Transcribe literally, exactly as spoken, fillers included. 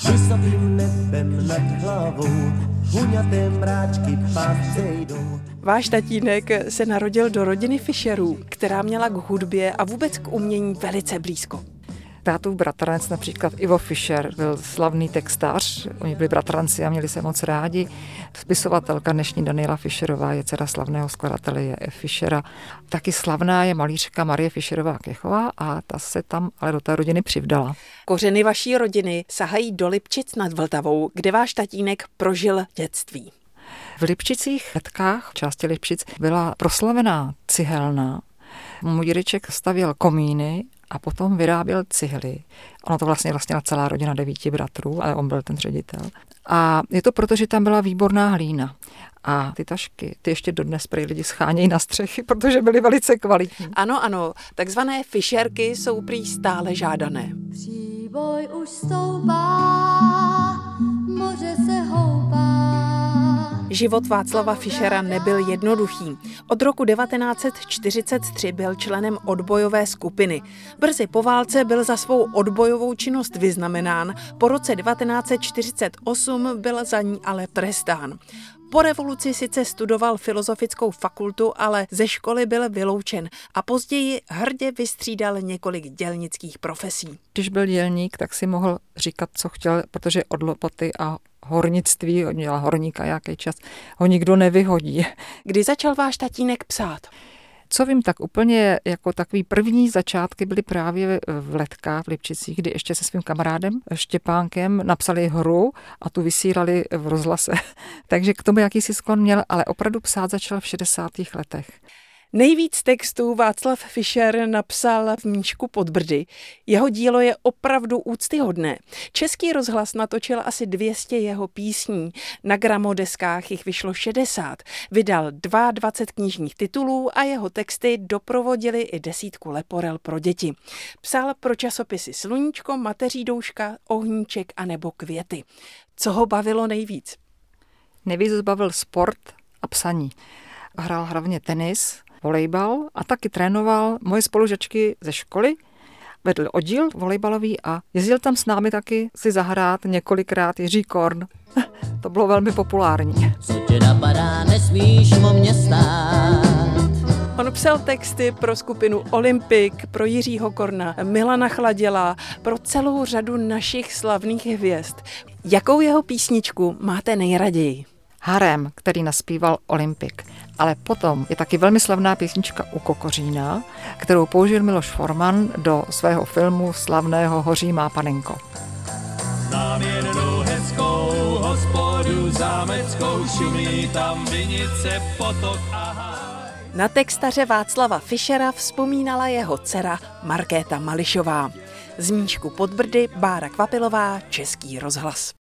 Husavým nebem nad hlavou, huňaté mráčky pásce jdou. Váš tatínek se narodil do rodiny Fischerů, která měla k hudbě a vůbec k umění velice blízko. Tátův bratranec, například Ivo Fischer, byl slavný textař, oni byli bratranci a měli se moc rádi. Spisovatelka dnešní Daniela Fischerová je dcera slavného skladatele J F Fischera. Taky slavná je malířka Marie Fischerová Kechová a ta se tam ale do té rodiny přivdala. Kořeny vaší rodiny sahají do Lipčic nad Vltavou, kde váš tatínek prožil dětství. V Lipčicích Letkách, v části Lipčic, byla proslavená cihelna. Můj dědeček stavěl komíny a potom vyráběl cihly. Ono to vlastně vlastnila celá rodina devíti bratrů, ale on byl ten ředitel. A je to proto, že tam byla výborná hlína. A ty tašky, ty ještě dodnes prý lidi schánějí na střechy, protože byly velice kvalitní. Ano, ano, takzvané Fischerky jsou prý stále žádané. Příboj už stoupá, moře se houpá. Život Václava Fischera nebyl jednoduchý. Od roku devatenáct set čtyřicet tři byl členem odbojové skupiny. Brzy po válce byl za svou odbojovou činnost vyznamenán, po roce devatenáct set čtyřicet osm byl za ní ale trestán. Po revoluci sice studoval filozofickou fakultu, ale ze školy byl vyloučen a později hrdě vystřídal několik dělnických profesí. Když byl dělník, tak si mohl říkat, co chtěl, protože od lopaty a hornictví, on dělal horníka nějaký čas, ho nikdo nevyhodí. Kdy začal váš tatínek psát? Co vím, tak úplně jako takový první začátky byly právě v Letkách, v Lipčicích, kdy ještě se svým kamarádem Štěpánkem napsali hru a tu vysílali v rozhlase. Takže k tomu jakýsi sklon měl, ale opravdu psát začal v šedesátých letech. Nejvíc textů Václav Fischer napsal v Mníšku pod Brdy. Jeho dílo je opravdu úctyhodné. Český rozhlas natočil asi dvě stě jeho písní. Na gramodeskách jich vyšlo šedesát. Vydal dvacet dva knižních titulů a jeho texty doprovodily i desítku leporel pro děti. Psal pro časopisy Sluníčko, Mateří douška, Ohníček a nebo Květy. Co ho bavilo nejvíc? Nejvíc bavil sport a psaní. Hrál hlavně tenis, volejbal a taky trénoval moje spolužačky ze školy. Vedl oddíl volejbalový a jezdil tam s námi taky si zahrát několikrát Jiří Korn. To bylo velmi populární. Co tě napadá, nesmíš o mě stát. On psal texty pro skupinu Olympik, pro Jiřího Korna, Milana Chladila, pro celou řadu našich slavných hvězd. Jakou jeho písničku máte nejraději? Harem, který naspíval Olympik. Ale potom je taky velmi slavná písnička U Kokořína, kterou použil Miloš Forman do svého filmu slavného Hoří má panenko. Znám jednou hezkou hospodu zámeckou, šumí tam vinice, potok a háj. Na textaře Václava Fischera vzpomínala jeho dcera Markéta Mališová. Z Mníšku pod Brdy Bára Kvapilová, Český rozhlas.